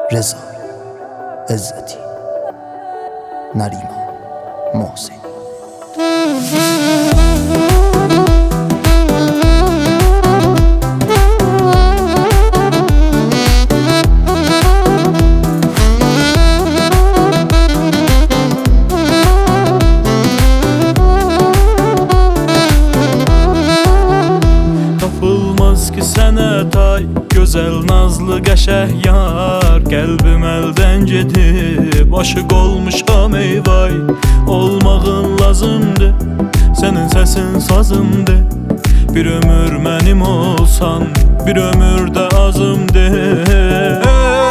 رضا عزتی، نریمان محسن. Tapılmaz ki sənə tay, gözəl nazlı qəşəh yar. Qəlbim əldən gedib, aşıq olmuşam ey vay. Olmağın lazımdır, sənin səsin sazımdır. Bir ömür mənim olsan, bir ömür də azımdır.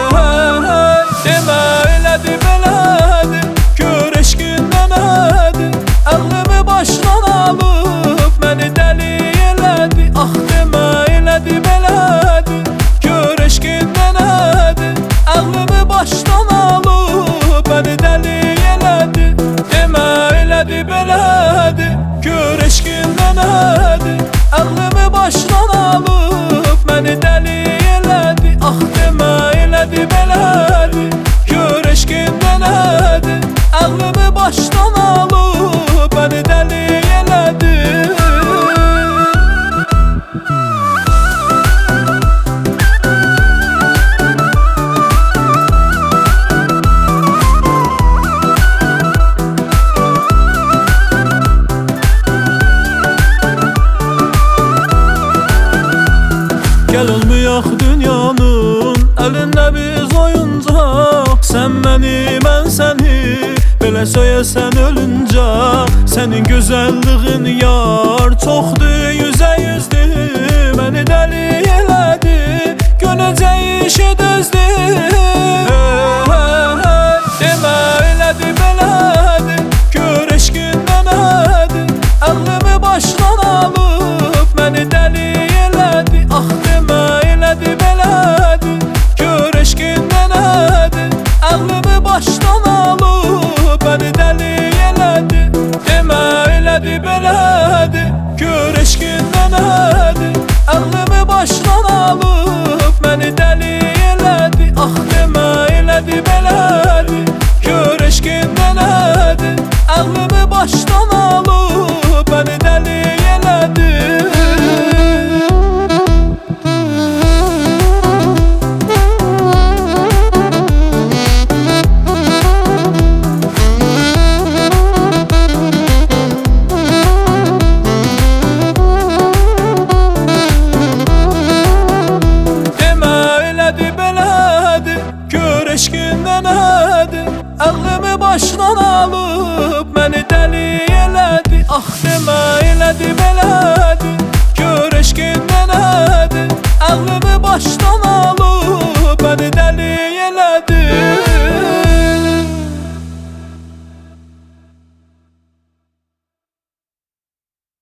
Demə elədir belədir, gör eşqində nədir. Ağlımı başdan alıb, məni dəli elədi. Ah demə elədir belədir, gör eşqində nədir. Ağlımı başdan alıb, məni dəli elədi. Demə elədir belədir, gör eşqində nədir. Ağlımı başdan alıb, məni dəli elədi. Ah demə elədir belədir, gör eşqində nədir. Ağlımı başdan alıb, məni dəli elədi. Gəl olmayaq dünyanın əlində biz oyuncaq. Sən məni, mən səni, belə söyəsən ölüncə. Sənin gözəlliğin yar çoxdur, yüzə yüzdür. Məni dəli elədi, görəcək işi düzdür. Demə elədir belədir, gör eşqində nədir. Ağlımı başdan alıb, məni dəli elədi. Ah demə elədir belədir, gör eşqində nədir. Ağlımı başdan alıb, məni dəli elədi. Demə elədir belədir, gör eşqində nədir. Ağlımı başdan alıb, məni dəli elədi. Ah demə elədir belədir, gör eşqində nədir. Ağlımı başdan alıb, məni dəli elədi. Eşqində nədir, ağlımı başdan alıb, məni dəli elədi. Ah demə elədir belə.